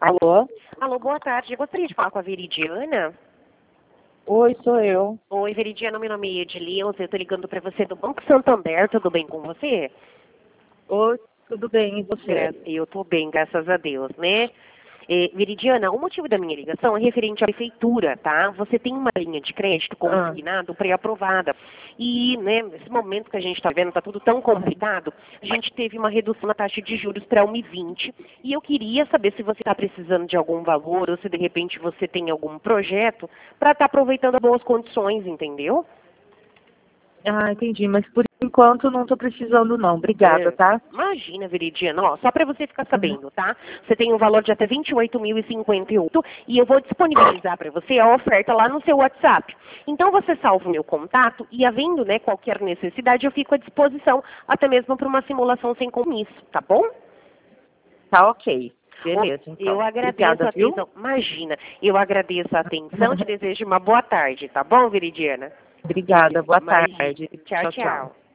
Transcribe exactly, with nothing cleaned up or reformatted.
Alô? Alô, boa tarde. Eu gostaria de falar com a Veridiana. Oi, sou eu. Oi, Veridiana, meu nome é Edileuza, eu tô ligando pra você do Banco Santander, tudo bem com você? Oi, tudo bem, e você? Gra- Eu tô bem, graças a Deus, né? É, Veridiana, o motivo da minha ligação é referente à prefeitura, tá? Você tem uma linha de crédito Ah, consignado pré-aprovada. E, né, nesse momento que a gente está vendo, tá tudo tão complicado, a gente teve uma redução na taxa de juros para um e vinte. E eu queria saber se você está precisando de algum valor ou se de repente você tem algum projeto para estar aproveitando as boas condições, entendeu? ah, entendi, mas por enquanto não tô precisando não. Obrigada, É, tá? imagina, Veridiana, ó, só para você ficar Uhum. sabendo, tá? Você tem um valor de até vinte e oito mil e cinquenta e oito e eu vou disponibilizar para você a oferta lá no seu WhatsApp. Então você salva o meu contato e havendo, né, qualquer necessidade, eu fico à disposição, até mesmo para uma simulação sem compromisso, tá bom? Tá ok. Ó, Beleza, eu então. agradeço Obrigada, a viu? atenção. Imagina, eu agradeço a atenção, te desejo uma boa tarde, tá bom, Veridiana? Obrigada, boa Imagina. tarde. Tchau, Tchau, tchau. tchau.